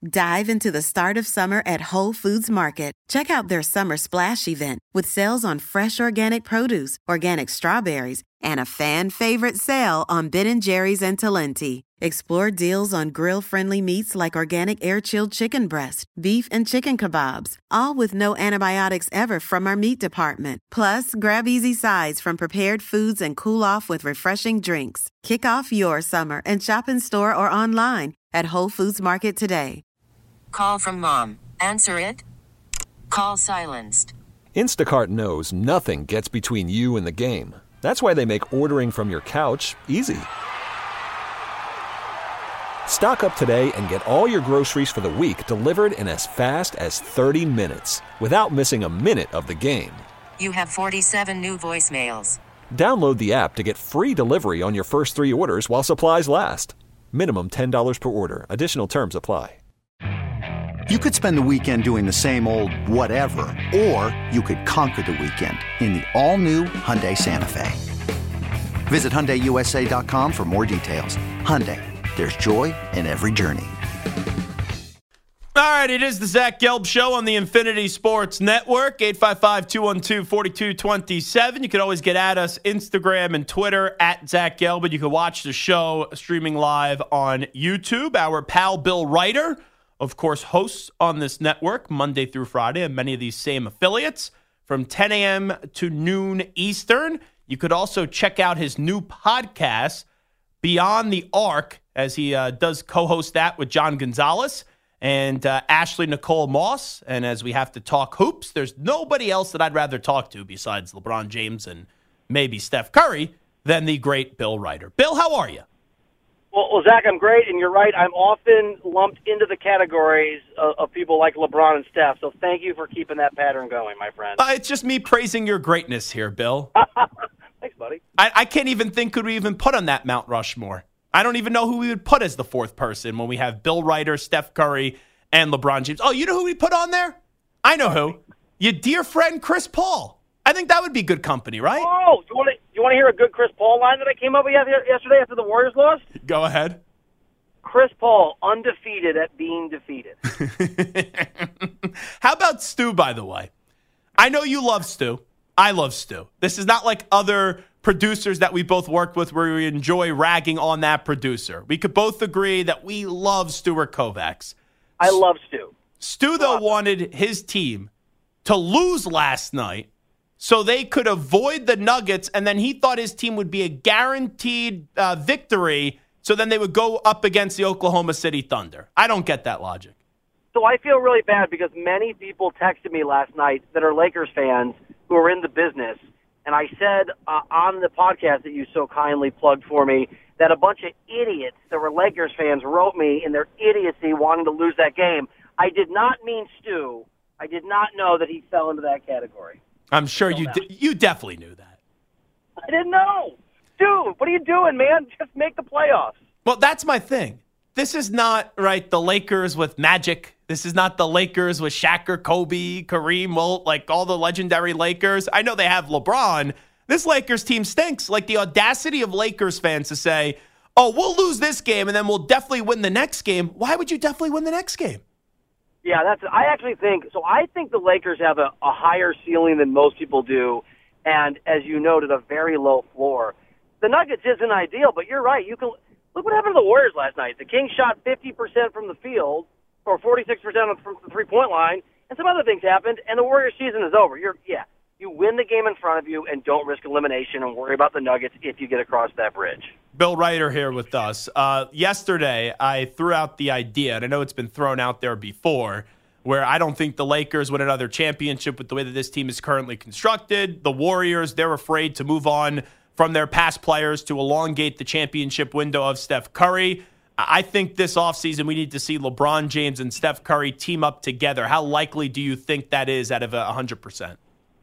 Dive into the start of summer at Whole Foods Market. Check out their Summer Splash event with sales on fresh organic produce, organic strawberries, and a fan-favorite sale on Ben & Jerry's and Talenti. Explore deals on grill-friendly meats like organic air-chilled chicken breast, beef and chicken kebabs, all with no antibiotics ever from our meat department. Plus, grab easy sides from prepared foods and cool off with refreshing drinks. Kick off your summer and shop in store or online at Whole Foods Market today. Call from mom. Answer it. Call silenced. Instacart knows nothing gets between you and the game. That's why they make ordering from your couch easy. Stock up today and get all your groceries for the week delivered in as fast as 30 minutes without missing a minute of the game. You have 47 new voicemails. Download the app to get free delivery on your first 3 orders while supplies last. Minimum $10 per order. Additional terms apply. You could spend the weekend doing the same old whatever, or you could conquer the weekend in the all-new Hyundai Santa Fe. Visit HyundaiUSA.com for more details. Hyundai, there's joy in every journey. All right, it is the Zach Gelb Show on the Infinity Sports Network, 855-212-4227. You can always get at us, Instagram and Twitter, at Zach Gelb, but you can watch the show streaming live on YouTube. Our pal Bill Reiter, of course, hosts on this network Monday through Friday and many of these same affiliates from 10 a.m. to noon Eastern. You could also check out his new podcast, Beyond the Arc, as he does co-host that with John Gonzalez and Ashley Nicole Moss. And as we have to talk hoops, there's nobody else that I'd rather talk to besides LeBron James and maybe Steph Curry than the great Bill Reiter. Bill, how are you? Well, Zach, I'm great, and you're right. I'm often lumped into the categories of people like LeBron and Steph, so thank you for keeping that pattern going, my friend. It's just me praising your greatness here, Bill. Thanks, buddy. I can't even think who we even put on that Mount Rushmore. I don't even know who we would put as the fourth person when we have Bill Reiter, Steph Curry, and LeBron James. Oh, you know who we put on there? I know who. Your dear friend Chris Paul. I think that would be good company, right? Oh, you want to hear a good Chris Paul line that I came up with yesterday after the Warriors lost? Go ahead. Chris Paul, undefeated at being defeated. How about Stu, by the way? I know you love Stu. I love Stu. This is not like other producers that we both worked with where we enjoy ragging on that producer. We could both agree that we love Stuart Kovacs. I love Stu. Stu, though, wanted his team to lose last night so they could avoid the Nuggets, and then he thought his team would be a guaranteed victory, so then they would go up against the Oklahoma City Thunder. I don't get that logic. So I feel really bad because many people texted me last night that are Lakers fans who are in the business, and I said on the podcast that you so kindly plugged for me that a bunch of idiots that were Lakers fans wrote me in their idiocy wanting to lose that game. I did not mean Stu. I did not know that he fell into that category. I'm sure you definitely knew that. I didn't know. Dude, what are you doing, man? Just make the playoffs. Well, that's my thing. This is not, right, the Lakers with Magic. This is not the Lakers with Shaq or Kobe, Kareem, like all the legendary Lakers. I know they have LeBron. This Lakers team stinks. Like the audacity of Lakers fans to say, oh, we'll lose this game and then we'll definitely win the next game. Why would you definitely win the next game? Yeah, I think the Lakers have a higher ceiling than most people do, and as you noted, a very low floor. The Nuggets isn't ideal, but you're right. You can look what happened to the Warriors last night. The Kings shot 50% from the field, or 46% from the three-point line, and some other things happened, and the Warriors season is over. You win the game in front of you and don't risk elimination and worry about the Nuggets if you get across that bridge. Bill Reiter here with us. Yesterday, I threw out the idea, and I know it's been thrown out there before, where I don't think the Lakers win another championship with the way that this team is currently constructed. The Warriors, they're afraid to move on from their past players to elongate the championship window of Steph Curry. I think this offseason we need to see LeBron James and Steph Curry team up together. How likely do you think that is out of 100%?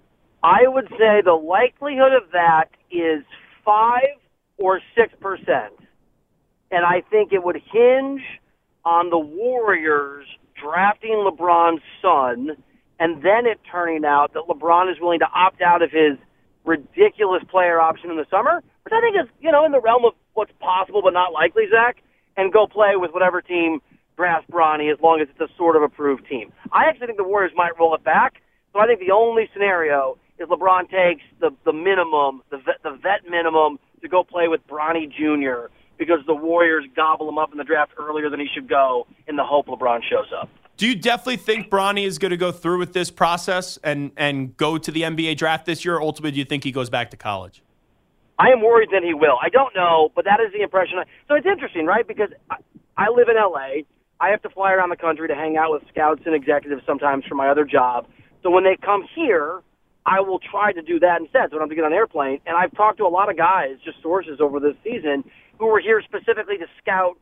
I would say the likelihood of that is 5 or 6%. And I think it would hinge on the Warriors drafting LeBron's son and then it turning out that LeBron is willing to opt out of his ridiculous player option in the summer, which I think is, in the realm of what's possible but not likely, Zach, and go play with whatever team draft Bronny as long as it's a sort of approved team. I actually think the Warriors might roll it back. So I think the only scenario is LeBron takes the minimum, the vet minimum, to go play with Bronny Jr. because the Warriors gobble him up in the draft earlier than he should go in the hope LeBron shows up. Do you definitely think Bronny is going to go through with this process and go to the NBA draft this year, or ultimately do you think he goes back to college? I am worried that he will. I don't know, but that is the impression. So it's interesting, right? Because I live in L.A. I have to fly around the country to hang out with scouts and executives sometimes for my other job. So when they come here, I will try to do that instead. So I don't have to get on an airplane. And I've talked to a lot of guys, just sources over this season, who were here specifically to scout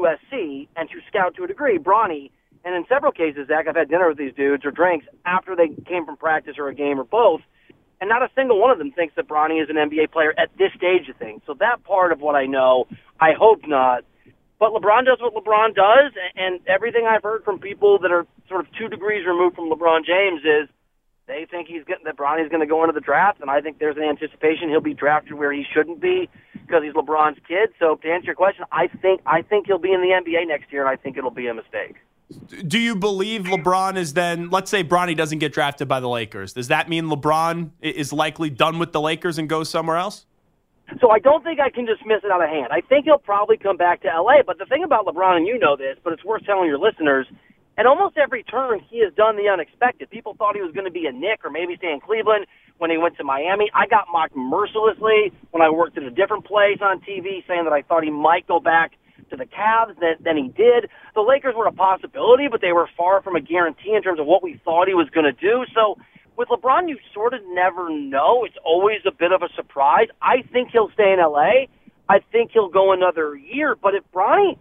USC and to scout to a degree Bronny. And in several cases, Zach, I've had dinner with these dudes or drinks after they came from practice or a game or both, and not a single one of them thinks that Bronny is an NBA player at this stage of things. So that part of what I know, I hope not. But LeBron does what LeBron does, and everything I've heard from people that are sort of 2 degrees removed from LeBron James is they think that Bronny's going to go into the draft, and I think there's an anticipation he'll be drafted where he shouldn't be because he's LeBron's kid. So to answer your question, I think he'll be in the NBA next year, and I think it'll be a mistake. Do you believe LeBron is then, let's say Bronny doesn't get drafted by the Lakers. Does that mean LeBron is likely done with the Lakers and goes somewhere else? So I don't think I can dismiss it out of hand. I think he'll probably come back to L.A., but the thing about LeBron, and you know this, but it's worth telling your listeners, at almost every turn he has done the unexpected. People thought he was going to be a Knick or maybe stay in Cleveland when he went to Miami. I got mocked mercilessly when I worked at a different place on TV saying that I thought he might go back to the Cavs than he did. The Lakers were a possibility, but they were far from a guarantee in terms of what we thought he was going to do. So with LeBron, you sort of never know. It's always a bit of a surprise. I think he'll stay in L.A. I think he'll go another year. But if Bronny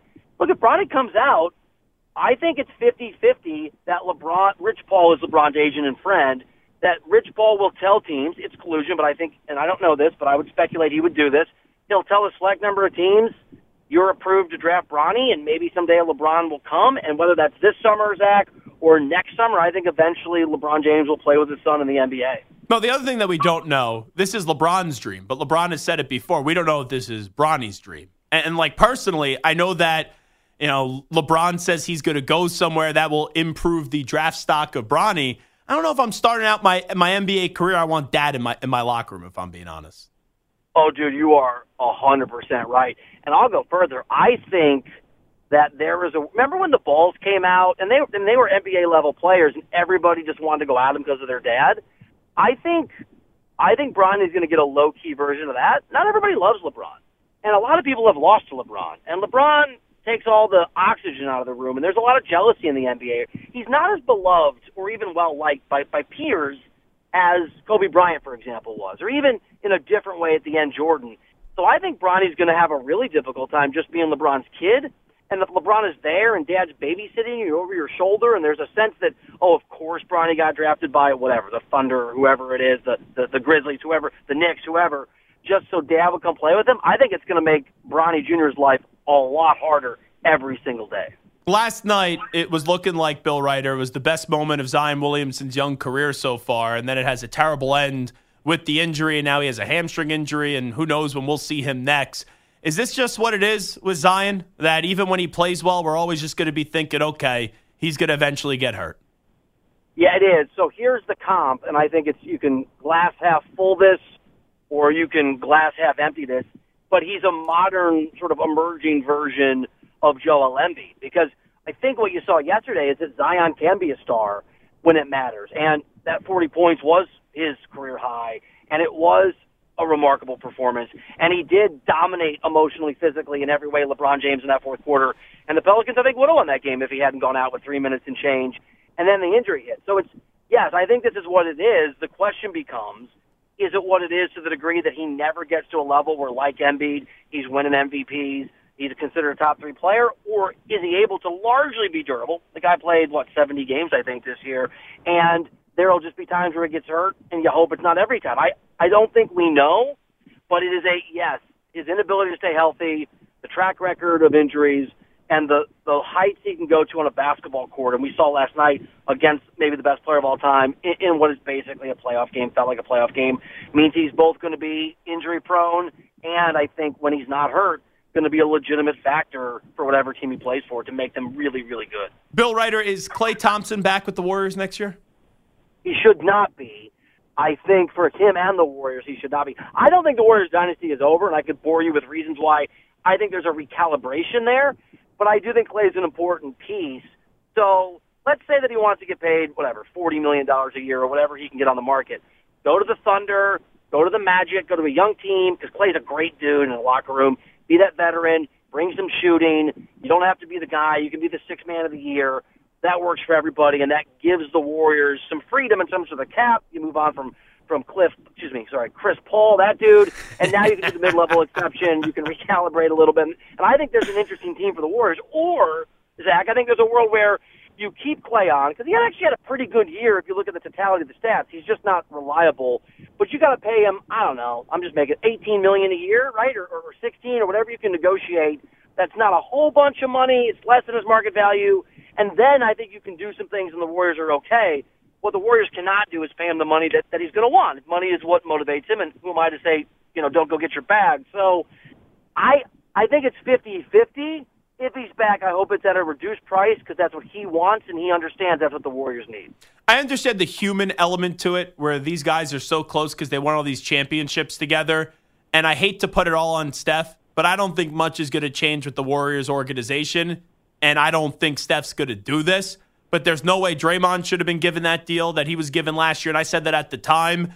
comes out, I think it's 50-50 that Rich Paul is LeBron's agent and friend, that Rich Paul will tell teams, it's collusion, but I think, and I don't know this, but I would speculate he would do this, he'll tell a select number of teams, you're approved to draft Bronny, and maybe someday LeBron will come, and whether that's this summer, Zach, or next summer, I think eventually LeBron James will play with his son in the NBA. No, the other thing that we don't know, this is LeBron's dream, but LeBron has said it before. We don't know if this is Bronny's dream. And like personally, I know that, you know, LeBron says he's going to go somewhere that will improve the draft stock of Bronny. I don't know if I'm starting out my NBA career. I want Dad in my locker room, if I'm being honest. Oh, dude, you are 100% right. And I'll go further. I think that there is remember when the Bulls came out and they were NBA level players and everybody just wanted to go at them because of their dad? I think Bronny's going to get a low key version of that. Not everybody loves LeBron. And a lot of people have lost to LeBron. And LeBron takes all the oxygen out of the room, and there's a lot of jealousy in the NBA. He's not as beloved or even well-liked by peers as Kobe Bryant, for example, was, or even in a different way at the end, Jordan. So I think Bronny's going to have a really difficult time just being LeBron's kid, and if LeBron is there and Dad's babysitting you over your shoulder, and there's a sense that, oh, of course Bronny got drafted by whatever, the Thunder, whoever it is, the Grizzlies, whoever, the Knicks, whoever, just so Dad would come play with him, I think it's going to make Bronny Jr.'s life a lot harder every single day. Last night, it was looking like, Bill Reiter, it was the best moment of Zion Williamson's young career so far, and then it has a terrible end with the injury, and now he has a hamstring injury, and who knows when we'll see him next. Is this just what it is with Zion, that even when he plays well, we're always just going to be thinking, okay, he's going to eventually get hurt? Yeah, it is. So here's the comp, and I think you can glass half full this, or you can glass half empty this, but he's a modern sort of emerging version of Joel Embiid, because I think what you saw yesterday is that Zion can be a star when it matters, and that 40 points was his career high, and it was a remarkable performance, and he did dominate emotionally, physically, in every way LeBron James in that fourth quarter, and the Pelicans, I think, would have won that game if he hadn't gone out with 3 minutes and change, and then the injury hit. So yes, I think this is what it is. The question becomes, is it what it is to the degree that he never gets to a level where, like Embiid, he's winning MVPs, he's considered a top 3 player, or is he able to largely be durable? The guy played, 70 games, I think, this year, and there will just be times where he gets hurt, and you hope it's not every time. I don't think we know, but it is yes, his inability to stay healthy, the track record of injuries, and the heights he can go to on a basketball court, and we saw last night against maybe the best player of all time in what is basically a playoff game, felt like a playoff game, means he's both going to be injury-prone, and I think when he's not hurt, going to be a legitimate factor for whatever team he plays for to make them really, really good. Bill Ryder, is Klay Thompson back with the Warriors next year? He should not be. I think for him and the Warriors, he should not be. I don't think the Warriors dynasty is over, and I could bore you with reasons why I think there's a recalibration there, but I do think Klay is an important piece. So let's say that he wants to get paid, whatever, $40 million a year or whatever he can get on the market. Go to the Thunder, go to the Magic, go to a young team, because Klay's a great dude in the locker room. Be that veteran, bring some shooting. You don't have to be the guy. You can be the sixth man of the year. That works for everybody, and that gives the Warriors some freedom in terms of the cap. You move on from Chris Paul, that dude, and now you can do the mid-level exception. You can recalibrate a little bit. And I think there's an interesting team for the Warriors. Or, Zach, I think there's a world where you keep Klay on, because he actually had a pretty good year if you look at the totality of the stats. He's just not reliable. But you got to pay him, I don't know, I'm just making $18 million a year, right, or 16, or whatever you can negotiate. That's not a whole bunch of money. It's less than his market value. And then I think you can do some things and the Warriors are okay. What the Warriors cannot do is pay him the money that he's going to want. Money is what motivates him, and who am I to say, don't go get your bag. So I think it's 50-50. If he's back, I hope it's at a reduced price because that's what he wants, and he understands that's what the Warriors need. I understand the human element to it, where these guys are so close because they won all these championships together, and I hate to put it all on Steph, but I don't think much is going to change with the Warriors organization, and I don't think Steph's going to do this. But there's no way Draymond should have been given that deal that he was given last year, and I said that at the time.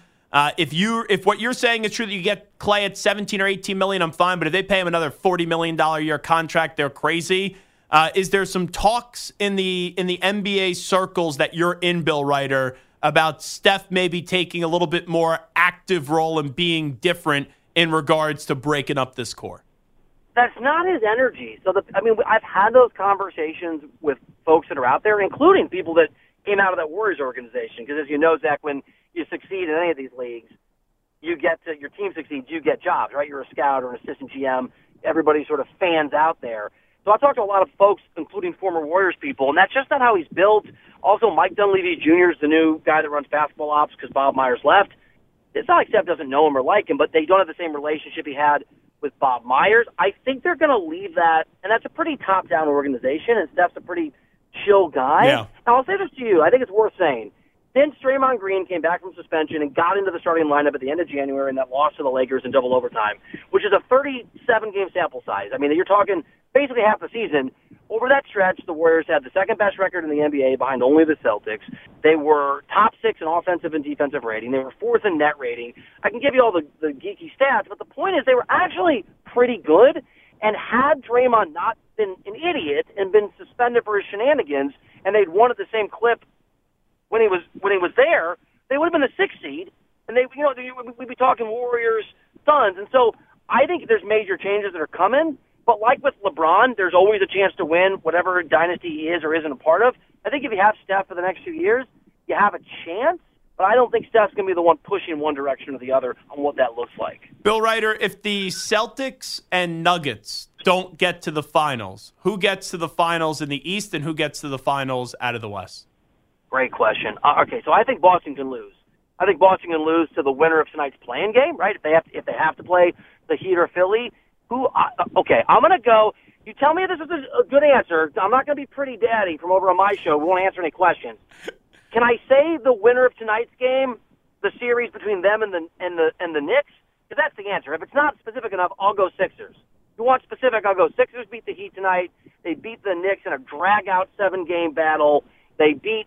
If what you're saying is true, that you get Klay at $17 or $18 million, I'm fine. But if they pay him another $40 million a year contract, they're crazy. Is there some talks in the NBA circles that you're in, Bill Ryder, about Steph maybe taking a little bit more active role and being different in regards to breaking up this core? That's not his energy. So, I've had those conversations with folks that are out there, including people that came out of that Warriors organization. Because as you know, Zach, when you succeed in any of these leagues, your team succeeds, you get jobs, right? You're a scout or an assistant GM. Everybody sort of fans out there. So I talked to a lot of folks, including former Warriors people, and that's just not how he's built. Also, Mike Dunleavy Jr. is the new guy that runs basketball ops because Bob Myers left. It's not like Steph doesn't know him or like him, but they don't have the same relationship he had with Bob Myers. I think they're going to leave that, and that's a pretty top-down organization, and Steph's a pretty chill guy. Yeah. Now, I'll say this to you. I think it's worth saying. Since Draymond Green came back from suspension and got into the starting lineup at the end of January in that loss to the Lakers in double overtime, which is a 37-game sample size. I mean, you're talking basically half the season. Over that stretch, the Warriors had the second-best record in the NBA behind only the Celtics. They were top 6 in offensive and defensive rating. They were 4th in net rating. I can give you all the geeky stats, but the point is they were actually pretty good. And had Draymond not been an idiot and been suspended for his shenanigans, and they'd won at the same clip when he was there, they would have been the 6th seed, and we'd be talking Warriors, Suns. And so I think there's major changes that are coming. But like with LeBron, there's always a chance to win whatever dynasty he is or isn't a part of. I think if you have Steph for the next few years, you have a chance. But I don't think Steph's going to be the one pushing one direction or the other on what that looks like. Bill Ryder, if the Celtics and Nuggets don't get to the finals, who gets to the finals in the East and who gets to the finals out of the West? Great question. Okay, so I think Boston can lose. I think Boston can lose to the winner of tonight's play-in game, right? If they have to play the Heat or Philly. I'm going to go. You tell me if this is a good answer. I'm not going to be pretty daddy from over on my show. We won't answer any questions. Can I say the winner of tonight's game, the series between them and the Knicks? Because that's the answer. If it's not specific enough, I'll go Sixers. If you want specific, I'll go Sixers beat the Heat tonight. They beat the Knicks in a drag-out 7-game battle. They beat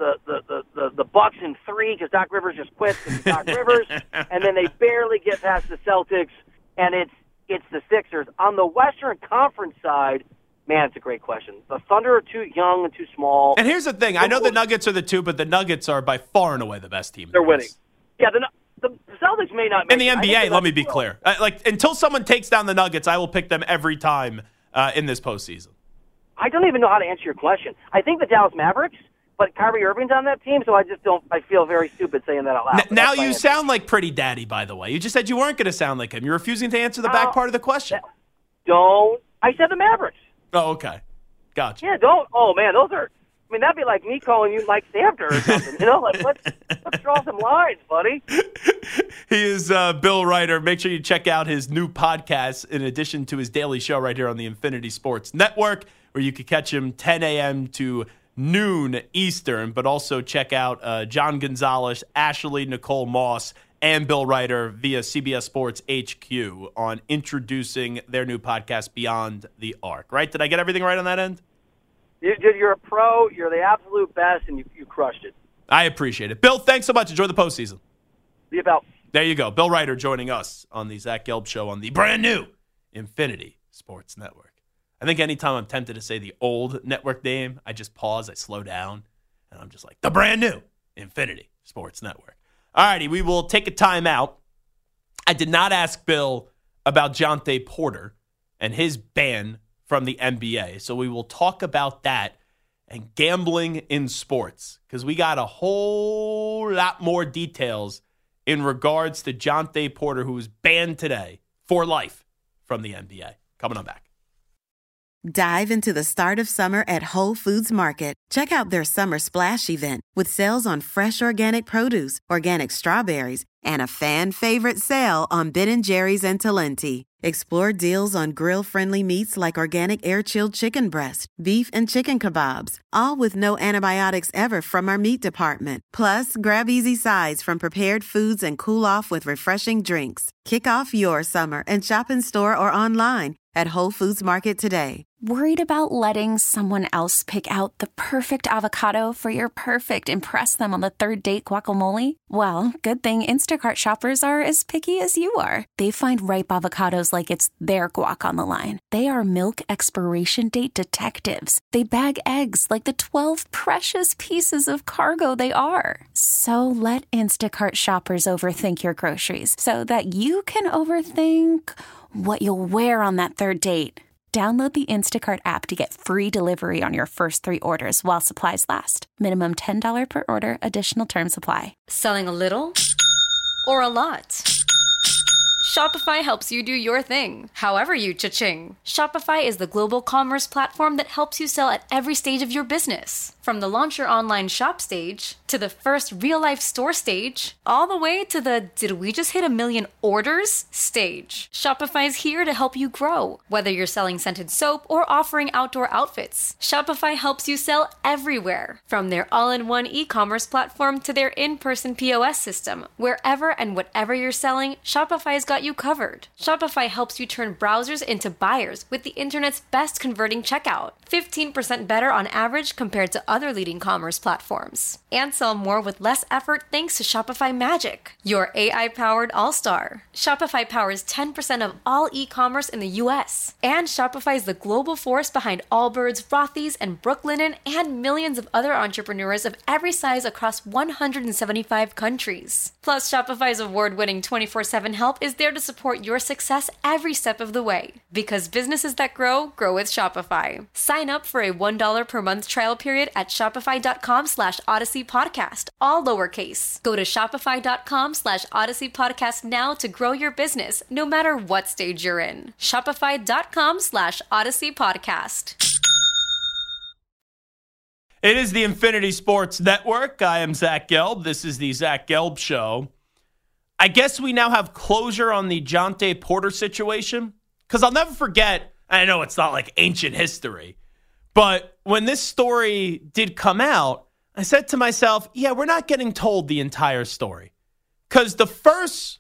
the Bucks in 3 because Doc Rivers just quit because Doc Rivers. And then they barely get past the Celtics, and it's the Sixers. On the Western Conference side, man, it's a great question. The Thunder are too young and too small. And here's the thing. I know the Nuggets are the 2, but the Nuggets are by far and away the best team. They're winning. Yeah, the Celtics may not make in the NBA, let me be clear. Until someone takes down the Nuggets, I will pick them every time in this postseason. I don't even know how to answer your question. I think the Dallas Mavericks, but Kyrie Irving's on that team, so I feel very stupid saying that out loud. Now you sound like Pretty Daddy, by the way. You just said you weren't going to sound like him. You're refusing to answer the back part of the question. I said the Mavericks. Oh, okay. Gotcha. Yeah, don't. Oh, man, mean, that'd be like me calling you Mike Samter or something. You know, like let's draw some lines, buddy. He is Bill Reiter. Make sure you check out his new podcast in addition to his daily show right here on the Infinity Sports Network, where you can catch him 10 a.m. to noon Eastern, but also check out John Gonzalez, Ashley Nicole Moss, and Bill Reiter via CBS Sports HQ on introducing their new podcast, Beyond the Arc. Right? Did I get everything right on that end? You're a pro. You're the absolute best, and you crushed it. I appreciate it. Bill, thanks so much. Enjoy the postseason. See you, Bill. There you go. Bill Reiter joining us on the Zach Gelb Show on the brand new Infinity Sports Network. I think anytime I'm tempted to say the old network name, I just pause, I slow down, and I'm just like, the brand new Infinity Sports Network. All righty, we will take a timeout. I did not ask Bill about Jontay Porter and his ban from the NBA, so we will talk about that and gambling in sports, because we got a whole lot more details in regards to Jontay Porter, who was banned today for life from the NBA. Coming on back. Dive into the start of summer at Whole Foods Market. Check out their Summer Splash event with sales on fresh organic produce, organic strawberries, and a fan-favorite sale on Ben & Jerry's and Talenti. Explore deals on grill-friendly meats like organic air-chilled chicken breast, beef and chicken kebabs, all with no antibiotics ever from our meat department. Plus, grab easy sides from prepared foods and cool off with refreshing drinks. Kick off your summer and shop in store or online at Whole Foods Market today. Worried about letting someone else pick out the perfect avocado for your perfect impress them on the third date guacamole? Well, good thing Instacart shoppers are as picky as you are. They find ripe avocados like it's their guac on the line. They are milk expiration date detectives. They bag eggs like the 12 precious pieces of cargo they are. So let Instacart shoppers overthink your groceries so that you can overthink what you'll wear on that third date. Download the Instacart app to get free delivery on your first 3 orders while supplies last. Minimum $10 per order. Additional terms apply. Selling a little or a lot? Shopify helps you do your thing, however you cha-ching. Shopify is the global commerce platform that helps you sell at every stage of your business. From the launch your online shop stage, to the first real-life store stage, all the way to the did we just hit 1 million orders stage. Shopify's here to help you grow. Whether you're selling scented soap or offering outdoor outfits, Shopify helps you sell everywhere. From their all-in-one e-commerce platform to their in-person POS system, wherever and whatever you're selling, Shopify's got you covered. Shopify helps you turn browsers into buyers with the internet's best converting checkout. 15% better on average compared to other leading commerce platforms. And sell more with less effort thanks to Shopify Magic, your AI-powered all-star. Shopify powers 10% of all e-commerce in the U.S. And Shopify is the global force behind Allbirds, Rothy's, and Brooklinen, and millions of other entrepreneurs of every size across 175 countries. Plus, Shopify's award-winning 24/7 help is there to support your success every step of the way. Because businesses that grow, grow with Shopify. Sign up for a $1 per month trial period at shopify.com/Odyssey Podcast, all lowercase. Go to shopify.com/Odyssey Podcast now to grow your business, no matter what stage you're in. Shopify.com/Odyssey Podcast. It is the Infinity Sports Network. I am Zach Gelb. This is the Zach Gelb Show. I guess we now have closure on the Jontay Porter situation, because I'll never forget, I know it's not like ancient history, but when this story did come out, I said to myself, yeah, we're not getting told the entire story. Because the first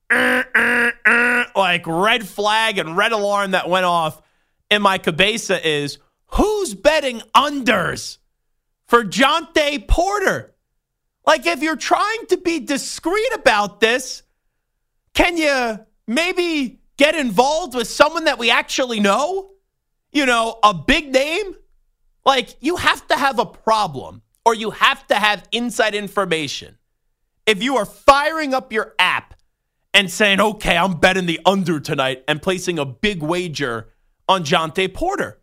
like red flag and red alarm that went off in my cabeza is, who's betting unders for Jontay Porter? Like, if you're trying to be discreet about this, can you maybe get involved with someone that we actually know? You know, a big name? Like, you have to have a problem, or you have to have inside information. If you are firing up your app and saying, okay, I'm betting the under tonight and placing a big wager on Jontay Porter,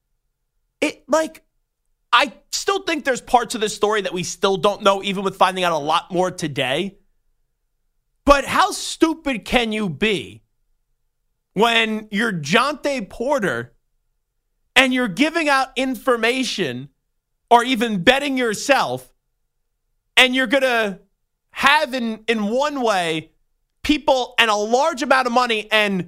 I still think there's parts of this story that we still don't know, even with finding out a lot more today. But how stupid can you be when you're Jontay Porter and you're giving out information or even betting yourself, and you're going to have in one way people and a large amount of money and,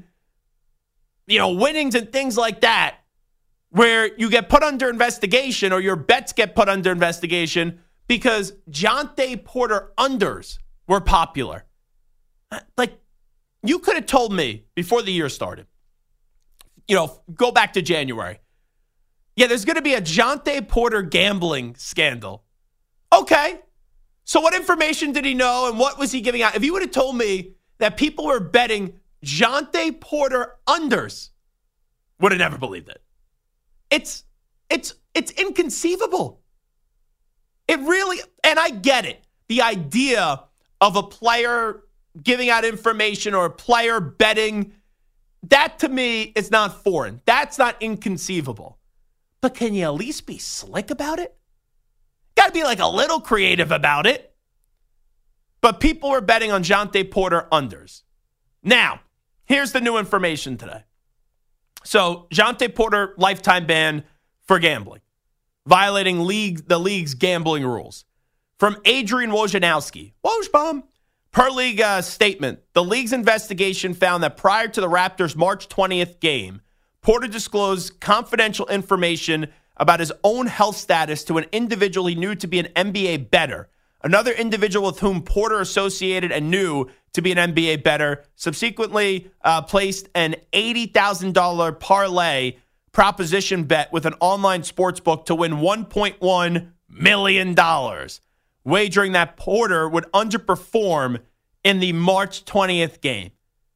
winnings and things like that, where you get put under investigation or your bets get put under investigation because Jontay Porter unders were popular. Like, you could have told me before the year started, go back to January. Yeah, there's going to be a Jontay Porter gambling scandal. Okay. So what information did he know and what was he giving out? If you would have told me that people were betting Jontay Porter unders, would have never believed it. It's inconceivable. It really, and I get it. The idea of a player giving out information or a player betting, that to me is not foreign. That's not inconceivable. But can you at least be slick about it? Got to be like a little creative about it. But people were betting on Jontay Porter unders. Now, here's the new information today. So, Jontay Porter, lifetime ban for gambling, violating the league's gambling rules. From Adrian Wojnarowski. Wojbomb. Per league statement, the league's investigation found that prior to the Raptors' March 20th game, Porter disclosed confidential information about his own health status to an individual he knew to be an NBA bettor. Another individual with whom Porter associated and knew to be an NBA bettor subsequently placed an $80,000 parlay proposition bet with an online sportsbook to win $1.1 million, wagering that Porter would underperform in the March 20th game.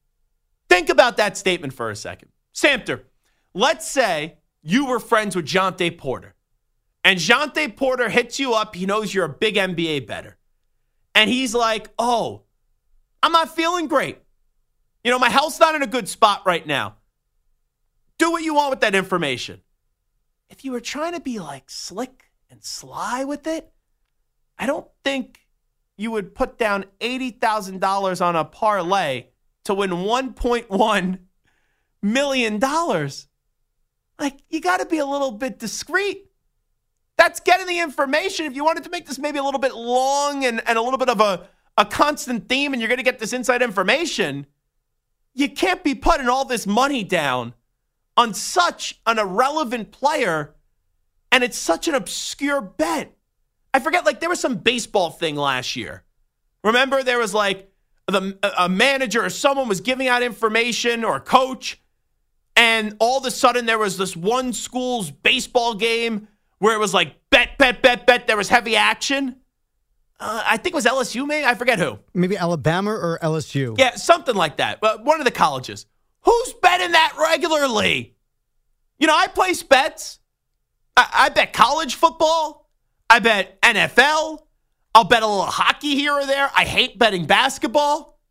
Think about that statement for a second. Samter, let's say you were friends with Jontay Porter. And Jontay Porter hits you up. He knows you're a big NBA bettor. And he's like, oh, I'm not feeling great. My health's not in a good spot right now. Do what you want with that information. If you were trying to be like slick and sly with it, I don't think you would put down $80,000 on a parlay to win $1.1 million. Like, you got to be a little bit discreet. That's getting the information. If you wanted to make this maybe a little bit long and a little bit of a constant theme and you're going to get this inside information, you can't be putting all this money down on such an irrelevant player, and it's such an obscure bet. I forget, there was some baseball thing last year. Remember, there was a manager or someone was giving out information or a coach, and all of a sudden there was this one school's baseball game where it was bet. There was heavy action. I think it was LSU, maybe? I forget who. Maybe Alabama or LSU. Yeah, something like that. But one of the colleges. Who's betting that regularly? I place bets. I bet college football. I bet NFL. I'll bet a little hockey here or there. I hate betting basketball.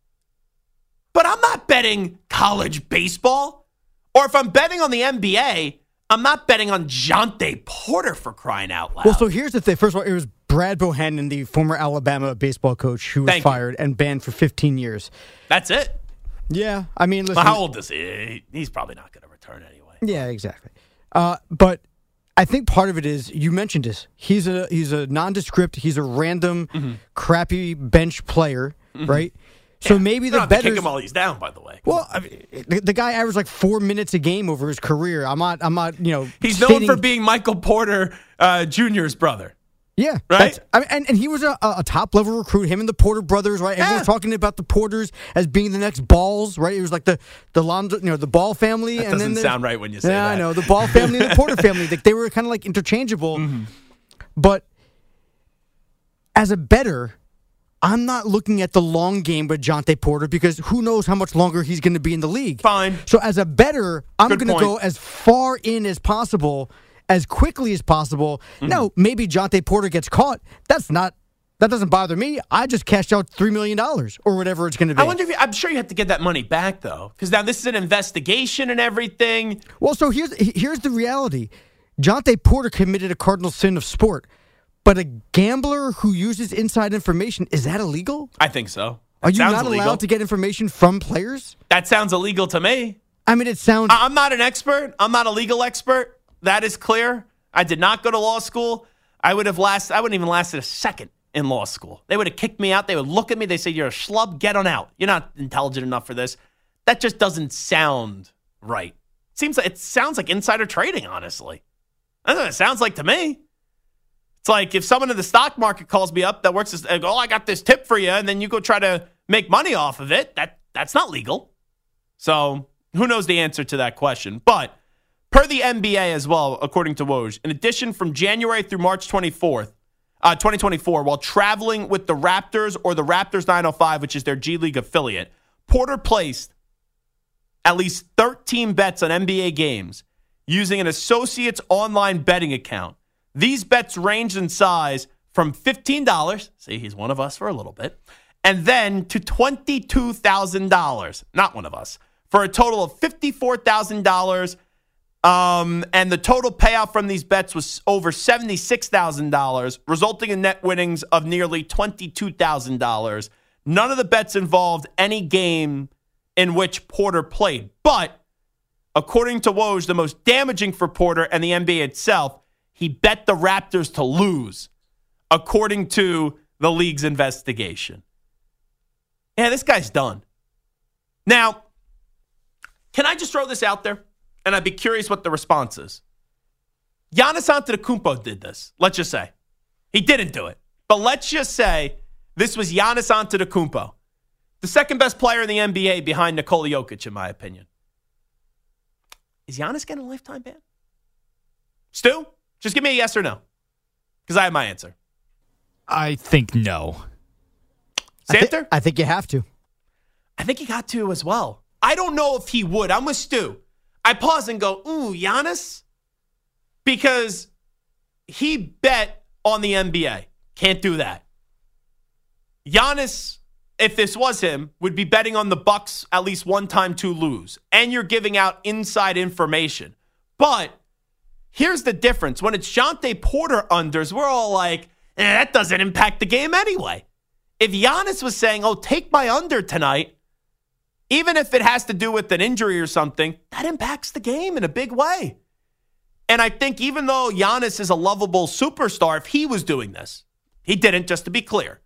But I'm not betting college baseball. Or if I'm betting on the NBA, I'm not betting on Jontay Porter, for crying out loud. Well, so here's the thing. First of all, it was Brad Bohannon, the former Alabama baseball coach, who was fired and banned for 15 years. That's it? Yeah. I mean, listen. Well, how old is he? He's probably not going to return anyway. Yeah, exactly. But I think part of it is, you mentioned this, he's a nondescript, he's a random, crappy bench player, right? So maybe the bettors kick him while he's down, by the way. Well, I mean, the guy averaged 4 minutes a game over his career. I'm not. He's known for being Michael Porter Jr.'s brother. Yeah, right. And he was a top level recruit. Him and the Porter brothers, right? Everyone's talking about the Porters as being the next Balls, right? It was like the Ball family. That and doesn't then sound right when you say that. Yeah, I know, the Ball family and the Porter family. They were kind of interchangeable. But as a bettor, I'm not looking at the long game with Jontay Porter because who knows how much longer he's going to be in the league. Fine. So as a bettor, I'm going to go as far in as possible, as quickly as possible. No, maybe Jontay Porter gets caught. That doesn't bother me. I just cashed out $3 million or whatever it's going to be. I wonder I'm sure you have to get that money back, though, because now this is an investigation and everything. Well, so here's the reality. Jontay Porter committed a cardinal sin of sport. But a gambler who uses inside information, is that illegal? I think so. Are you not allowed to get information from players? That sounds illegal to me. I mean, it sounds... I'm not an expert. I'm not a legal expert. That is clear. I did not go to law school. I wouldn't even lasted a second in law school. They would have kicked me out. They would look at me. They say, you're a schlub. Get on out. You're not intelligent enough for this. That just doesn't sound right. It sounds like insider trading, honestly. That's what it sounds like to me. It's like if someone in the stock market calls me up that works as, oh, I got this tip for you, and then you go try to make money off of it, that's not legal. So who knows the answer to that question? But per the NBA as well, according to Woj, in addition, from January through March 2024, while traveling with the Raptors or the Raptors 905, which is their G League affiliate, Porter placed at least 13 bets on NBA games using an associate's online betting account. These bets ranged in size from $15, see, he's one of us for a little bit, and then to $22,000, not one of us, for a total of $54,000. And the total payout from these bets was over $76,000, resulting in net winnings of nearly $22,000. None of the bets involved any game in which Porter played. But according to Woj, the most damaging for Porter and the NBA itself, he bet the Raptors to lose, according to the league's investigation. Yeah, this guy's done. Now, can I just throw this out there? And I'd be curious what the response is. Giannis Antetokounmpo did this. Let's just say. He didn't do it. But let's just say this was Giannis Antetokounmpo, the second best player in the NBA behind Nikola Jokic, in my opinion. Is Giannis getting a lifetime ban? Stu, just give me a yes or no, because I have my answer. I think no. Santer? I think you have to. I think he got to as well. I don't know if he would. I'm with Stu. I pause and go, ooh, Giannis? Because he bet on the NBA. Can't do that. Giannis, if this was him, would be betting on the Bucks at least one time to lose. And you're giving out inside information. But here's the difference. When it's Jontay Porter unders, we're all like, that doesn't impact the game anyway. If Giannis was saying, oh, take my under tonight, even if it has to do with an injury or something, that impacts the game in a big way. And I think even though Giannis is a lovable superstar, if he was doing this, he didn't, just to be clear.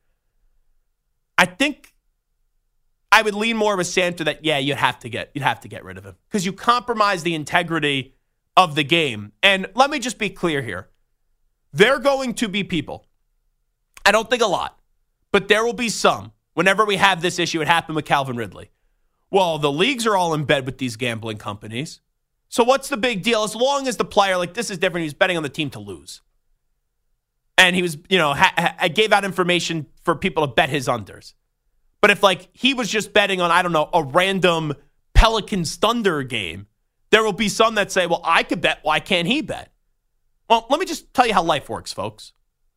I think I would lean more with Santa that, yeah, you'd have to get rid of him because you compromise the integrity of the game. And let me just be clear here. There are going to be people, I don't think a lot, but there will be some, whenever we have this issue, it happened with Calvin Ridley. Well, the leagues are all in bed with these gambling companies. So what's the big deal? As long as the player, like this is different, he was betting on the team to lose. And he was, I gave out information for people to bet his unders. But if like he was just betting on, I don't know, a random Pelicans Thunder game, there will be some that say, well, I could bet. Why can't he bet? Well, let me just tell you how life works, folks.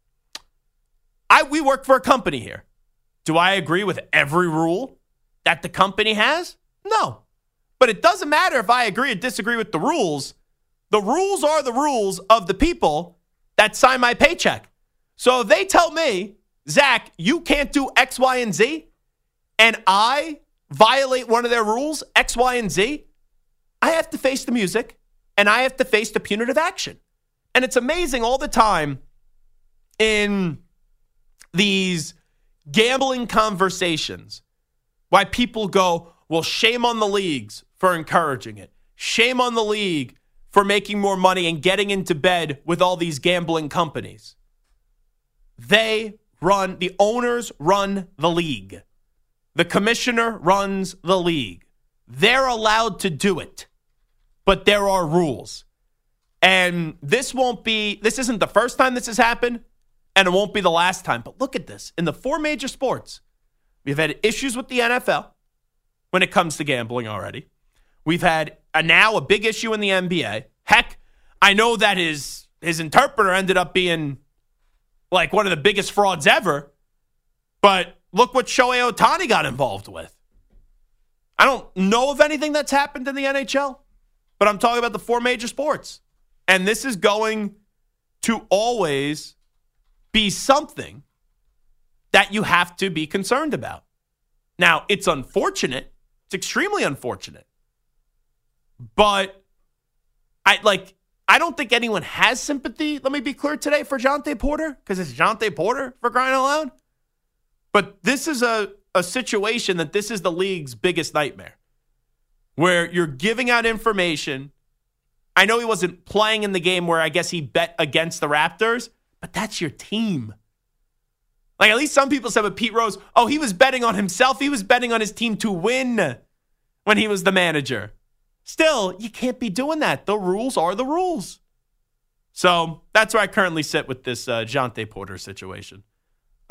We work for a company here. Do I agree with every rule that the company has? No. But it doesn't matter if I agree or disagree with the rules. The rules are the rules of the people that sign my paycheck. So if they tell me, Zach, you can't do X, Y, and Z, and I violate one of their rules, X, Y, and Z, I have to face the music, and I have to face the punitive action. And it's amazing all the time in these gambling conversations why people go, well, shame on the leagues for encouraging it. Shame on the league for making more money and getting into bed with all these gambling companies. The owners run the league. The commissioner runs the league. They're allowed to do it, but there are rules. And this isn't the first time this has happened, and it won't be the last time. But look at this. In the four major sports, we've had issues with the NFL when it comes to gambling already. We've had now a big issue in the NBA. Heck, I know that his interpreter ended up being like one of the biggest frauds ever, but look what Shohei Ohtani got involved with. I don't know of anything that's happened in the NHL, but I'm talking about the four major sports. And this is going to always be something that you have to be concerned about. Now, it's unfortunate. It's extremely unfortunate. But I don't think anyone has sympathy, let me be clear today, for Jontay Porter, because it's Jontay Porter, for crying out loud. But this is a situation that this is the league's biggest nightmare, where you're giving out information. I know he wasn't playing in the game where I guess he bet against the Raptors, but that's your team. Like, at least some people said with Pete Rose, oh, he was betting on himself. He was betting on his team to win when he was the manager. Still, you can't be doing that. The rules are the rules. So that's where I currently sit with this Jontay Porter situation. It's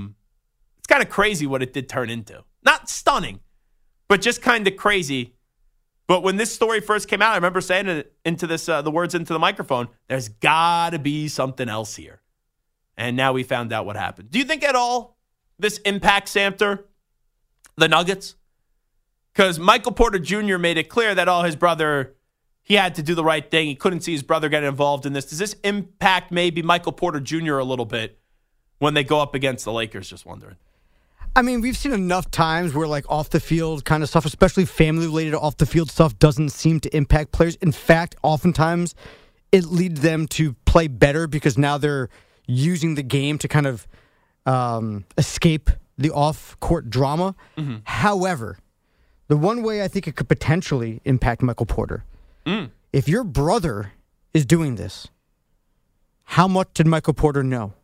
kind of crazy what it did turn into. Not stunning, but just kind of crazy. But when this story first came out, I remember saying it into this, the words into the microphone, there's got to be something else here. And now we found out what happened. Do you think at all this impacts, Samter, the Nuggets? Because Michael Porter Jr. made it clear that, his brother, he had to do the right thing. He couldn't see his brother get involved in this. Does this impact maybe Michael Porter Jr. a little bit when they go up against the Lakers? Just wondering. I mean, we've seen enough times where, like, off-the-field kind of stuff, especially family-related off-the-field stuff, doesn't seem to impact players. In fact, oftentimes, it leads them to play better because now they're using the game to kind of escape the off-court drama. Mm-hmm. However, the one way I think it could potentially impact Michael Porter, if your brother is doing this, how much did Michael Porter know?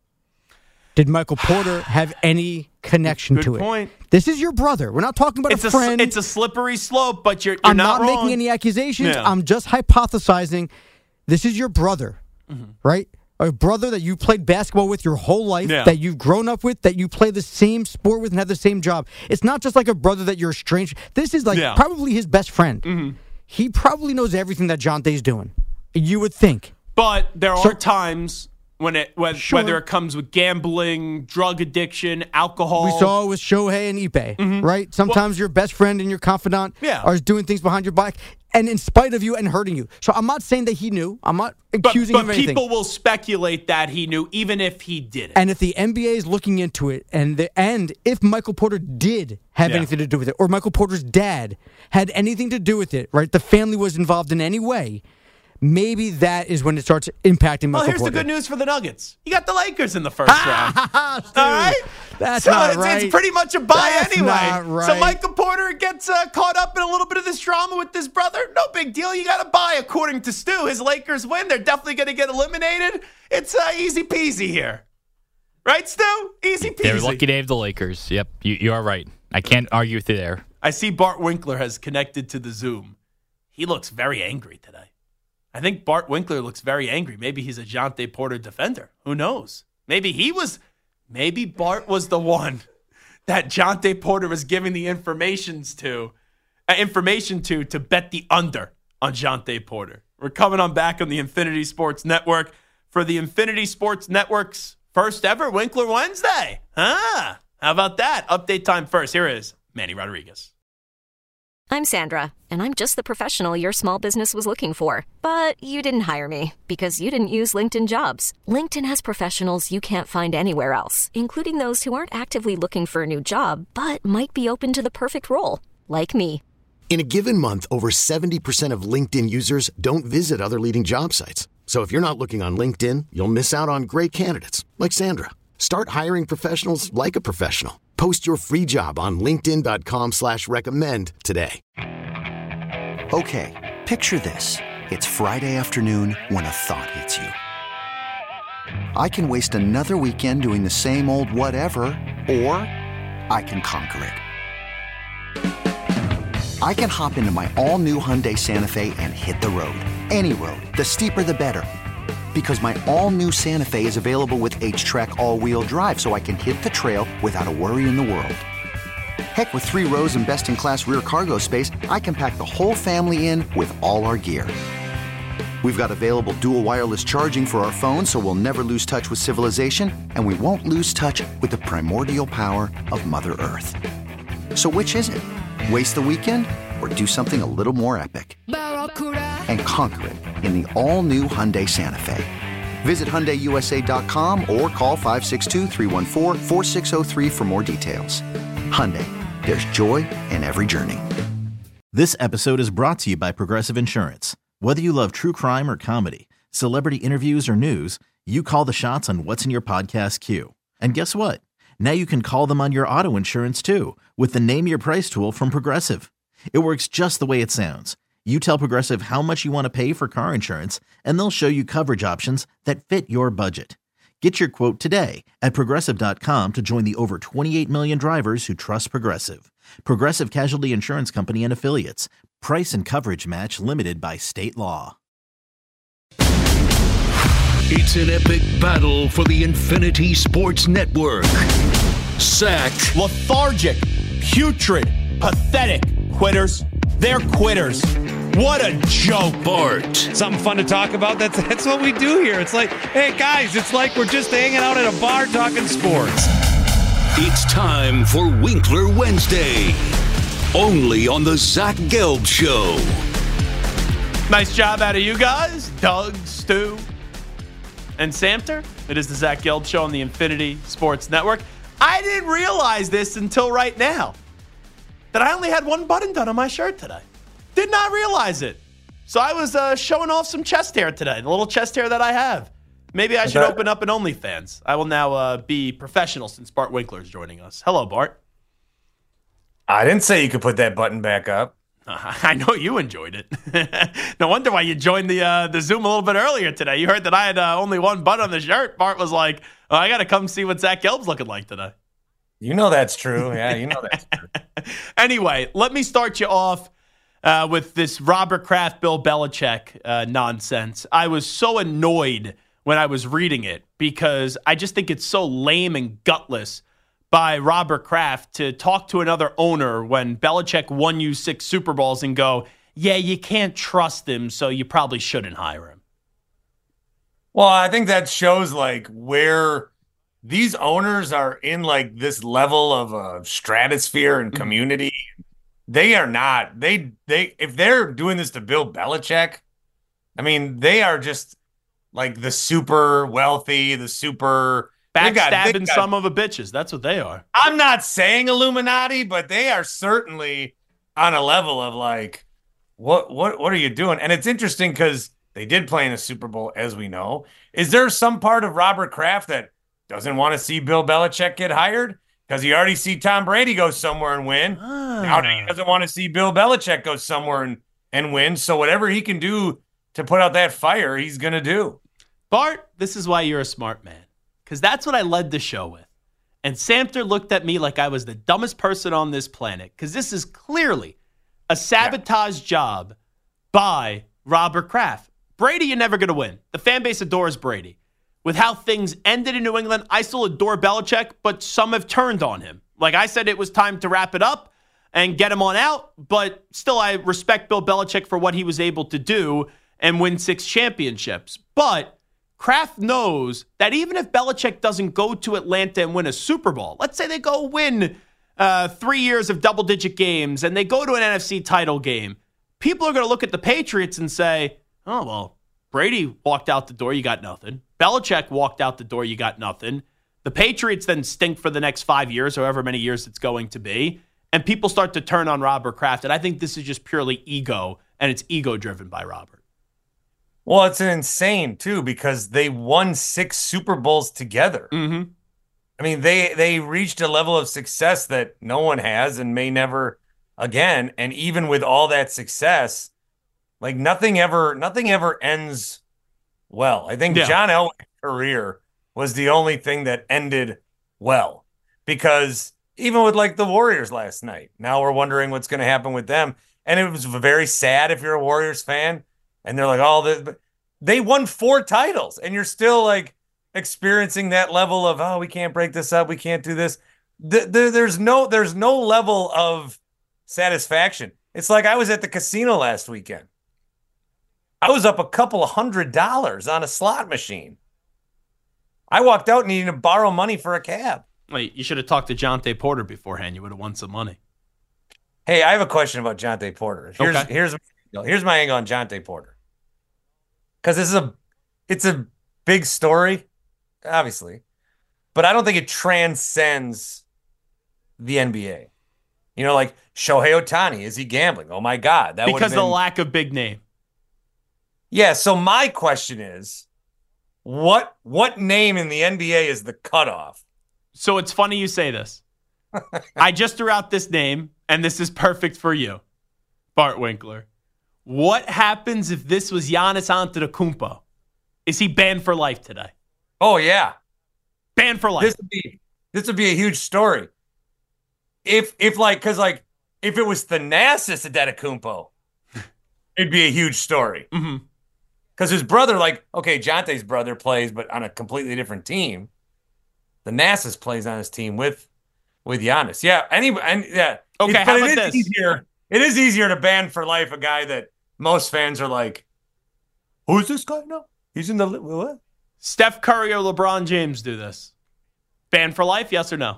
Did Michael Porter have any connection to it? Good point. This is your brother. We're not talking about a friend. It's a slippery slope, but you're I'm not not wrong. making any accusations. Yeah. I'm just hypothesizing. This is your brother, right? A brother that you played basketball with your whole life, that you've grown up with, that you play the same sport with and have the same job. It's not just like a brother that you're estranged. This is like probably his best friend. Mm-hmm. He probably knows everything that Jontay's doing. You would think. But there are times whether it comes with gambling, drug addiction, alcohol. We saw it with Shohei and Ipe, right? Sometimes your best friend and your confidant are doing things behind your back and in spite of you and hurting you. So I'm not saying that he knew. I'm not accusing him of anything. But people will speculate that he knew, even if he didn't. And if the NBA is looking into it, and if Michael Porter did have anything to do with it, or Michael Porter's dad had anything to do with it, right? The family was involved in any way. Maybe that is when it starts impacting Michael Porter. Well, here's the good news for the Nuggets. You got the Lakers in the first round. All right? That's not right. It's pretty much a buy anyway. Not right. So Michael Porter gets caught up in a little bit of this drama with his brother. No big deal. You got to buy, according to Stu. His Lakers win. They're definitely going to get eliminated. It's easy peasy here. Right, Stu? Easy peasy. They're lucky to have the Lakers. Yep, you are right. I can't argue with you there. I see Bart Winkler has connected to the Zoom. He looks very angry today. I think Bart Winkler looks very angry. Maybe he's a Jontay Porter defender. Who knows? Maybe Bart was the one that Jontay Porter was giving the information to bet the under on Jontay Porter. We're coming on back on the Infinity Sports Network for the Infinity Sports Network's first ever Winkler Wednesday. How about that? Update time first. Here is Manny Rodriguez. I'm Sandra, and I'm just the professional your small business was looking for. But you didn't hire me because you didn't use LinkedIn Jobs. LinkedIn has professionals you can't find anywhere else, including those who aren't actively looking for a new job, but might be open to the perfect role, like me. In a given month, over 70% of LinkedIn users don't visit other leading job sites. So if you're not looking on LinkedIn, you'll miss out on great candidates, like Sandra. Start hiring professionals like a professional. Post your free job on linkedin.com/recommend today. Okay, picture this. It's Friday afternoon when a thought hits you. I can waste another weekend doing the same old whatever, or I can conquer it. I can hop into my all-new Hyundai Santa Fe and hit the road. Any road. The steeper, the better. Because my all-new Santa Fe is available with H-Track all-wheel drive, so I can hit the trail without a worry in the world. Heck, with 3 rows and best-in-class rear cargo space, I can pack the whole family in with all our gear. We've got available dual wireless charging for our phones, so we'll never lose touch with civilization, and we won't lose touch with the primordial power of Mother Earth. So which is it? Waste the weekend or do something a little more epic? And conquer it in the all-new Hyundai Santa Fe. Visit HyundaiUSA.com or call 562-314-4603 for more details. Hyundai, there's joy in every journey. This episode is brought to you by Progressive Insurance. Whether you love true crime or comedy, celebrity interviews or news, you call the shots on what's in your podcast queue. And guess what? Now you can call them on your auto insurance too with the Name Your Price tool from Progressive. It works just the way it sounds. You tell Progressive how much you want to pay for car insurance, and they'll show you coverage options that fit your budget. Get your quote today at Progressive.com to join the over 28 million drivers who trust Progressive. Progressive Casualty Insurance Company and Affiliates. Price and coverage match limited by state law. It's an epic battle for the Infinity Sports Network. Sack. Lethargic, putrid, pathetic quitters. They're quitters. What a joke. Bart. Something fun to talk about. That's what we do here. It's like, hey, guys, it's like we're just hanging out at a bar talking sports. It's time for Winkler Wednesday. Only on the Zach Gelb Show. Nice job out of you guys, Doug, Stu, and Samter. It is the Zach Gelb Show on the Infinity Sports Network. I didn't realize this until right now, that I only had one button done on my shirt today. Did not realize it. So I was showing off some chest hair today, the little chest hair that I have. Maybe I should open up an OnlyFans. I will now be professional since Bart Winkler is joining us. Hello, Bart. I didn't say you could put that button back up. I know you enjoyed it. No wonder why you joined the Zoom a little bit earlier today. You heard that I had only one button on the shirt. Bart was like, oh, I got to come see what Zach Gelb's looking like today. You know that's true. Yeah, you know that's true. Anyway, let me start you off with this Robert Kraft, Bill Belichick nonsense. I was so annoyed when I was reading it because I just think it's so lame and gutless by Robert Kraft to talk to another owner when Belichick won you 6 Super Bowls and go, yeah, you can't trust him, so you probably shouldn't hire him. Well, I think that shows like where these owners are in like this level of stratosphere and community. They are not. They if they're doing this to Bill Belichick, I mean, they are just like the super wealthy, the super backstabbing some of the bitches. That's what they are. I'm not saying Illuminati, but they are certainly on a level of like, what are you doing? And it's interesting because they did play in a Super Bowl, as we know. Is there some part of Robert Kraft that doesn't want to see Bill Belichick get hired? Because he already see Tom Brady go somewhere and win. Now he doesn't want to see Bill Belichick go somewhere and win. So whatever he can do to put out that fire, he's going to do. Bart, this is why you're a smart man. Because that's what I led the show with. And Samter looked at me like I was the dumbest person on this planet. Because this is clearly a sabotage job by Robert Kraft. Brady, you're never going to win. The fan base adores Brady. With how things ended in New England, I still adore Belichick, but some have turned on him. Like I said, it was time to wrap it up and get him on out. But still, I respect Bill Belichick for what he was able to do and win 6 championships. But Kraft knows that even if Belichick doesn't go to Atlanta and win a Super Bowl, let's say they go win 3 years of double-digit games and they go to an NFC title game, people are going to look at the Patriots and say, oh, well, Brady walked out the door, you got nothing. Belichick walked out the door, you got nothing. The Patriots then stink for the next 5 years, however many years it's going to be, and people start to turn on Robert Kraft. And I think this is just purely ego, and it's ego-driven by Robert. Well, it's insane, too, because they won 6 Super Bowls together. Mm-hmm. I mean, they reached a level of success that no one has and may never again. And even with all that success, like nothing ever ends well. I think John Elway's career was the only thing that ended well, because even with like the Warriors last night, now we're wondering what's going to happen with them. And it was very sad if you're a Warriors fan and they're like, oh, they won 4 titles and you're still like experiencing that level of, oh, we can't break this up. We can't do this. There's no level of satisfaction. It's like I was at the casino last weekend. I was up a couple of $100 on a slot machine. I walked out needing to borrow money for a cab. Wait, you should have talked to Jonte Porter beforehand. You would have won some money. Hey, I have a question about Jonte Porter. Here's my angle on Jonte Porter. Because it's a big story, obviously, but I don't think it transcends the NBA. You know, like Shohei Ohtani, is he gambling? Oh my God, because of the lack of big name. Yeah, so my question is, what name in the NBA is the cutoff? So it's funny you say this. I just threw out this name, and this is perfect for you, Bart Winkler. What happens if this was Giannis Antetokounmpo? Is he banned for life today? Oh, yeah. Banned for life. This would be a huge story. If it was Thanasis Antetokounmpo, it'd be a huge story. Mm-hmm. Because his brother, Jonte's brother plays, but on a completely different team. Thanasis plays on his team with Giannis. Yeah. Okay, how about this? It is easier to ban for life a guy that most fans are like, who's this guy now? He's in the what? Steph Curry or LeBron James do this. Banned for life, yes or no?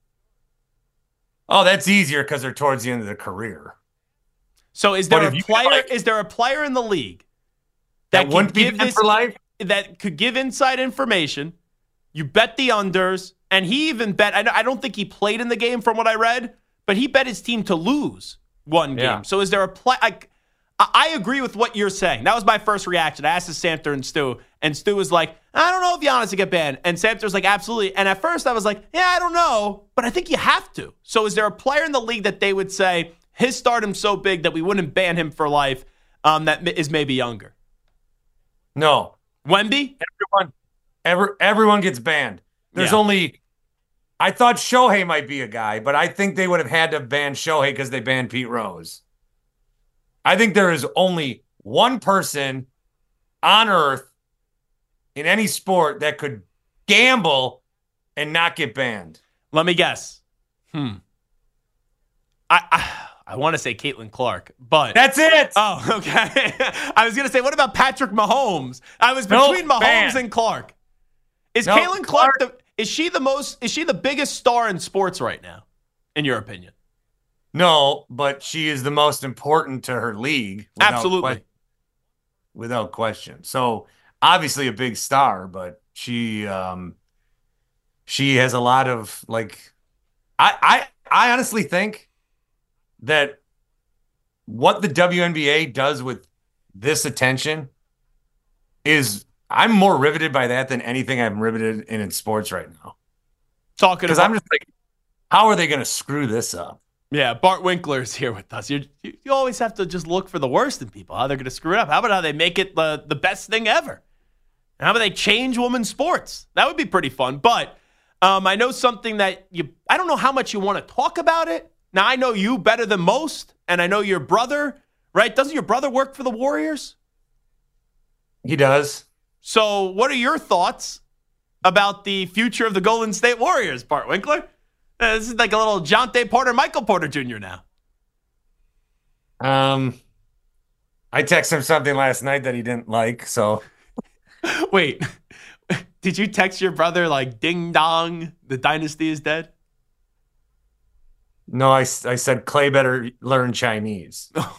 Oh, that's easier because they're towards the end of their career. So is there a player in the league that wouldn't be banned for life? That could give inside information? You bet the unders, and he even bet. I don't think he played in the game from what I read, but he bet his team to lose one game. Yeah. So is there a play? I agree with what you're saying. That was my first reaction. I asked the Samter and Stu was like, I don't know if Giannis will get banned. And Samter's like, absolutely. And at first I was like, yeah, I don't know, but I think you have to. So is there a player in the league that they would say his stardom's so big that we wouldn't ban him for life that is maybe younger? No. Wemby? Everyone gets banned. There's only, I thought Shohei might be a guy, but I think they would have had to ban Shohei because they banned Pete Rose. I think there is only one person on earth in any sport that could gamble and not get banned. Let me guess. I want to say Caitlin Clark, but that's it. Oh, okay. I was going to say, what about Patrick Mahomes? I was between Mahomes and Clark. Is Caitlin Clark is she the biggest star in sports right now, in your opinion? No, but she is the most important to her league. Absolutely. Without question. So obviously a big star, but she has a lot of I honestly think that what the WNBA does with this attention is I'm more riveted by that than anything I'm riveted in sports right now. Because I'm just like, how are they going to screw this up? Yeah, Bart Winkler's here with us. You always have to just look for the worst in people, how they're going to screw it up. How about how they make it the best thing ever? And how about they change women's sports? That would be pretty fun. But I know something that I don't know how much you want to talk about it. Now, I know you better than most, and I know your brother, right? Doesn't your brother work for the Warriors? He does. So what are your thoughts about the future of the Golden State Warriors, Bart Winkler? This is like a little Jonte Porter, Michael Porter Jr. now. I texted him something last night that he didn't like, so. Wait, did you text your brother like, ding dong, the dynasty is dead? No, I said Clay better learn Chinese. You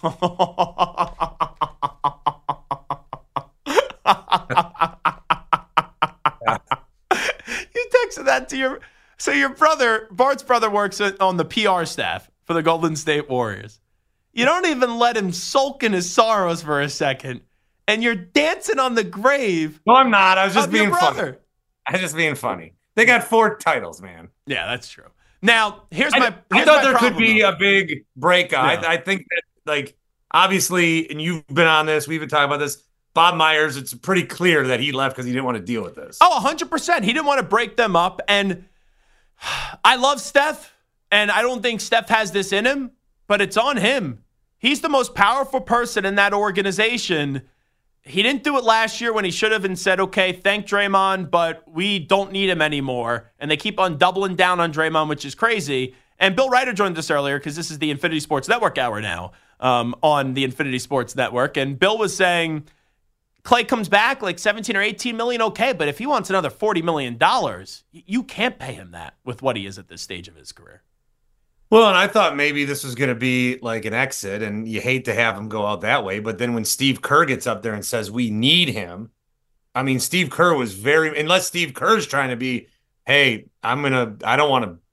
texted that to your... So your brother, Bart's brother, works on the PR staff for the Golden State Warriors. You don't even let him sulk in his sorrows for a second, and you're dancing on the grave. No, I'm not. I was just being funny. I was just being funny. They got 4 titles, man. Yeah, that's true. Now, I thought there could be a big breakout. Yeah. I think that, obviously, and you've been on this, we've been talking about this, Bob Myers, it's pretty clear that he left because he didn't want to deal with this. Oh, 100%. He didn't want to break them up, and I love Steph, and I don't think Steph has this in him, but it's on him. He's the most powerful person in that organization. He didn't do it last year when he should have and said, okay, thank Draymond, but we don't need him anymore. And they keep on doubling down on Draymond, which is crazy. And Bill Ryder joined us earlier because this is the Infinity Sports Network hour now on the Infinity Sports Network. And Bill was saying Clay comes back like 17 or 18 million, okay, but if he wants another $40 million, you can't pay him that with what he is at this stage of his career. Well, and I thought maybe this was going to be like an exit, and you hate to have him go out that way. But then when Steve Kerr gets up there and says, we need him, I mean, Steve Kerr was unless Steve Kerr's trying to be, hey, I don't want to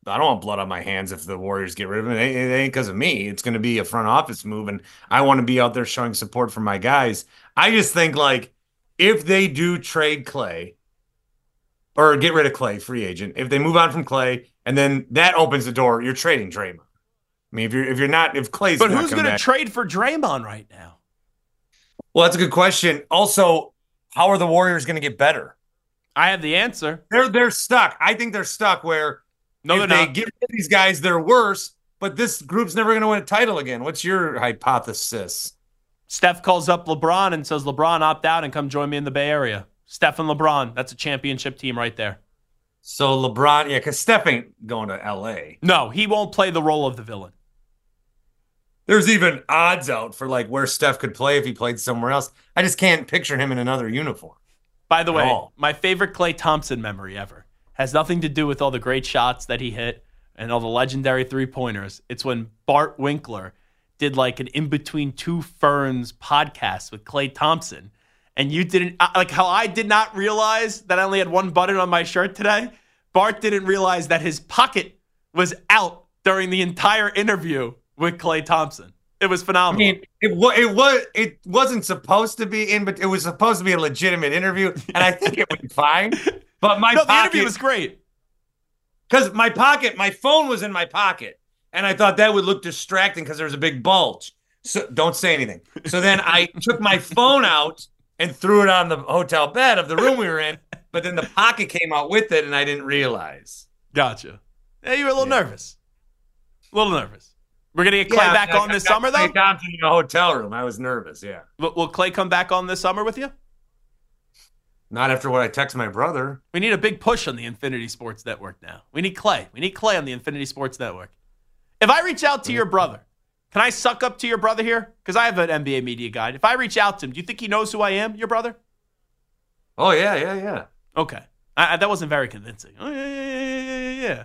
I don't want blood on my hands if the Warriors get rid of him. It ain't because of me. It's going to be a front office move, and I want to be out there showing support for my guys. I just think, like, if they do trade Klay or get rid of Klay, free agent, if they move on from Klay, and then that opens the door, you're trading Draymond. I mean, if Klay's but who's going to trade for Draymond right now? Well, that's a good question. Also, how are the Warriors going to get better? I have the answer. They're stuck. I think they're stuck where if they get rid of these guys, they're worse, but this group's never going to win a title again. What's your hypothesis? Steph calls up LeBron and says, LeBron, opt out and come join me in the Bay Area. Steph and LeBron, that's a championship team right there. So LeBron, yeah, because Steph ain't going to L.A. No, he won't play the role of the villain. There's even odds out for like where Steph could play if he played somewhere else. I just can't picture him in another uniform. By the way, my favorite Klay Thompson memory ever has nothing to do with all the great shots that he hit and all the legendary three-pointers. It's when Bart Winkler did like an In Between Two Ferns podcast with Klay Thompson. And you didn't, like how I did not realize that I only had one button on my shirt today. Bart didn't realize that his pocket was out during the entire interview with Klay Thompson. It was phenomenal. I mean, it wasn't supposed to be in, but it was supposed to be a legitimate interview, and I think it went fine. But the interview was great. Because my phone was in my pocket, and I thought that would look distracting because there was a big bulge. So don't say anything. So then I took my phone out and threw it on the hotel bed of the room we were in, but then the pocket came out with it, and I didn't realize. Gotcha. Yeah, you were a little nervous. A little nervous. We're going to get Klay back on this summer, though? Klay Thompson in a hotel room. I was nervous, yeah. Will Klay come back on this summer with you? Not after what I text my brother. We need a big push on the Infinity Sports Network now. We need Klay. We need Klay on the Infinity Sports Network. If I reach out to your brother, can I suck up to your brother here? Because I have an NBA media guide. If I reach out to him, do you think he knows who I am, your brother? Oh, yeah. Okay. That wasn't very convincing. Oh, yeah.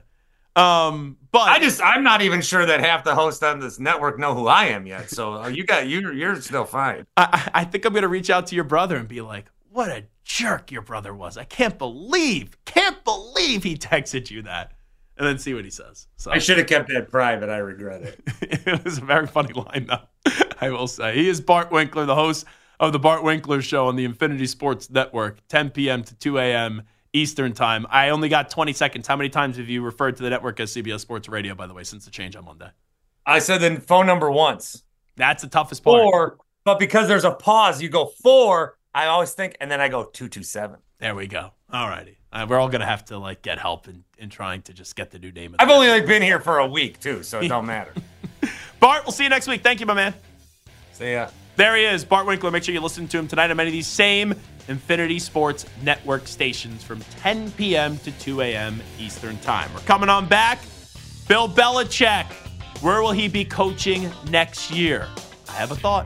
But I'm not even sure that half the hosts on this network know who I am yet. So you're still fine. I think I'm going to reach out to your brother and be like, what a jerk your brother was. I can't believe he texted you that. And then see what he says. So I should have kept that private. I regret it. It was a very funny line, though, I will say. He is Bart Winkler, the host of the Bart Winkler Show on the Infinity Sports Network, 10 p.m. to 2 a.m. Eastern Time. I only got 20 seconds. How many times have you referred to the network as CBS Sports Radio, by the way, since the change on Monday? I said the phone number once. That's the toughest part. 4, but because there's a pause, you go 4, I always think, and then I go 227. There we go. All righty. We're all going to have to get help in trying to just get the new name. I've only been here for a week, too, so it don't matter. Bart, we'll see you next week. Thank you, my man. See ya. There he is, Bart Winkler. Make sure you listen to him tonight on many of these same Infinity Sports Network stations from 10 p.m. to 2 a.m. Eastern Time. We're coming on back. Bill Belichick. Where will he be coaching next year? I have a thought.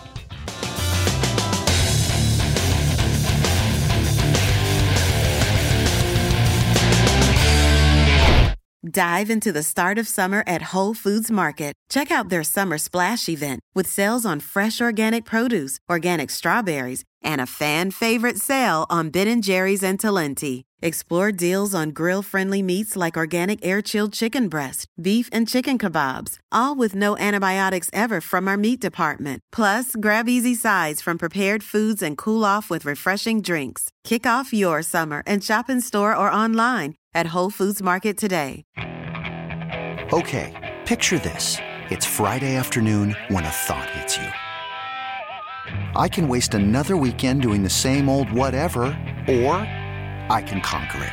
Dive into the start of summer at Whole Foods Market. Check out their Summer Splash event with sales on fresh organic produce, organic strawberries, and a fan-favorite sale on Ben & Jerry's and Talenti. Explore deals on grill-friendly meats like organic air-chilled chicken breast, beef and chicken kebabs, all with no antibiotics ever from our meat department. Plus, grab easy sides from prepared foods and cool off with refreshing drinks. Kick off your summer and shop in store or online at Whole Foods Market today. Okay, picture this. It's Friday afternoon when a thought hits you. I can waste another weekend doing the same old whatever, or I can conquer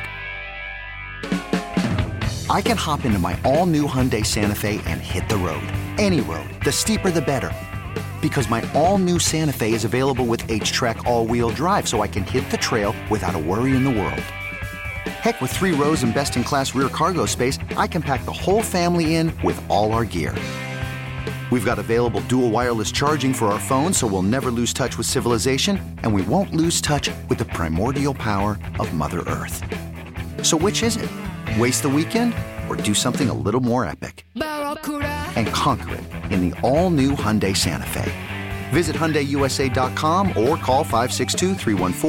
it. I can hop into my all-new Hyundai Santa Fe and hit the road. Any road. The steeper, the better. Because my all-new Santa Fe is available with H-Track all-wheel drive, so I can hit the trail without a worry in the world. Heck, with 3 rows and best-in-class rear cargo space, I can pack the whole family in with all our gear. We've got available dual wireless charging for our phones, so we'll never lose touch with civilization, and we won't lose touch with the primordial power of Mother Earth. So which is it? Waste the weekend or do something a little more epic? And conquer it in the all-new Hyundai Santa Fe. Visit HyundaiUSA.com or call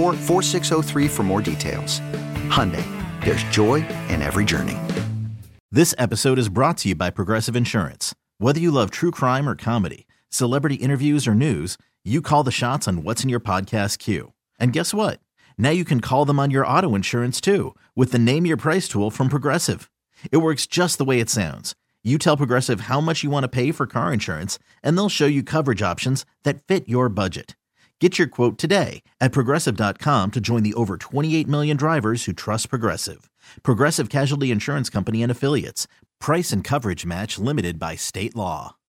562-314-4603 for more details. Hyundai, there's joy in every journey. This episode is brought to you by Progressive Insurance. Whether you love true crime or comedy, celebrity interviews or news, you call the shots on what's in your podcast queue. And guess what? Now you can call them on your auto insurance too with the Name Your Price tool from Progressive. It works just the way it sounds. You tell Progressive how much you want to pay for car insurance, and they'll show you coverage options that fit your budget. Get your quote today at Progressive.com to join the over 28 million drivers who trust Progressive. Progressive Casualty Insurance Company and Affiliates. Price and coverage match limited by state law.